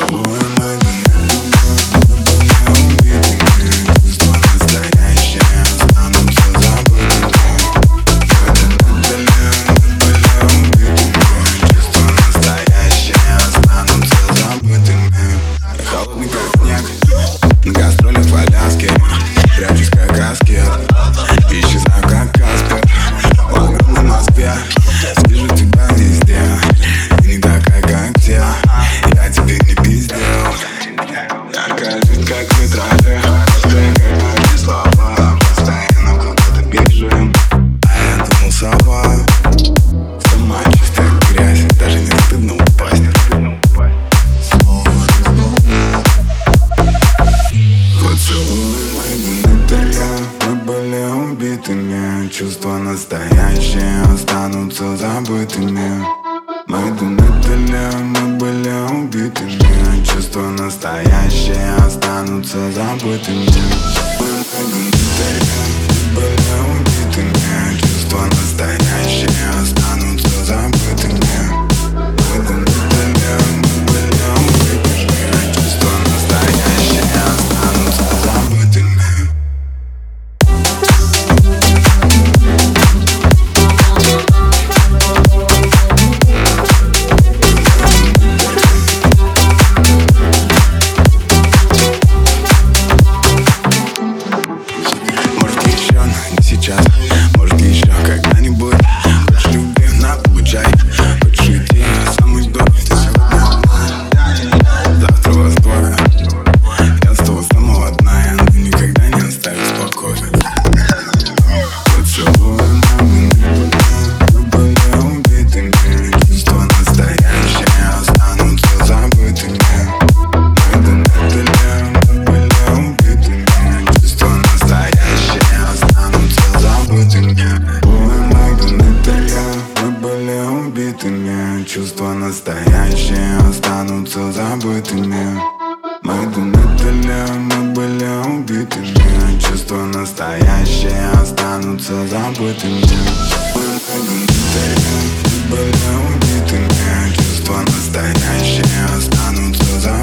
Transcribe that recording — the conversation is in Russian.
Чувства настоящие останутся забытыми. Мы думали, мы были убитыми. Чувства настоящие останутся забытыми. Мы были убитыми. Чувства настоящие останутся забытыми. Мы были убитыми. Чувства настоящие останутся забытыми. Сейчас, может еще когда-нибудь. Хочешь люби, на, получай. Хочешь уйти, сам уйду. Ты сегодня одна, завтра вас двое. Я с того самого дна, я никогда не оставлю в покое. Поцелуй, мы были убитыми. Чувства настоящие останутся забытыми. Мы были убитыми. Чувства настоящие останутся забытыми. Мы были убитыми. Чувства настоящие останутся забытыми. Мы были убитыми. Чувства настоящие останутся забытыми. Мы были убитыми. Чувства настоящие останутся забытыми.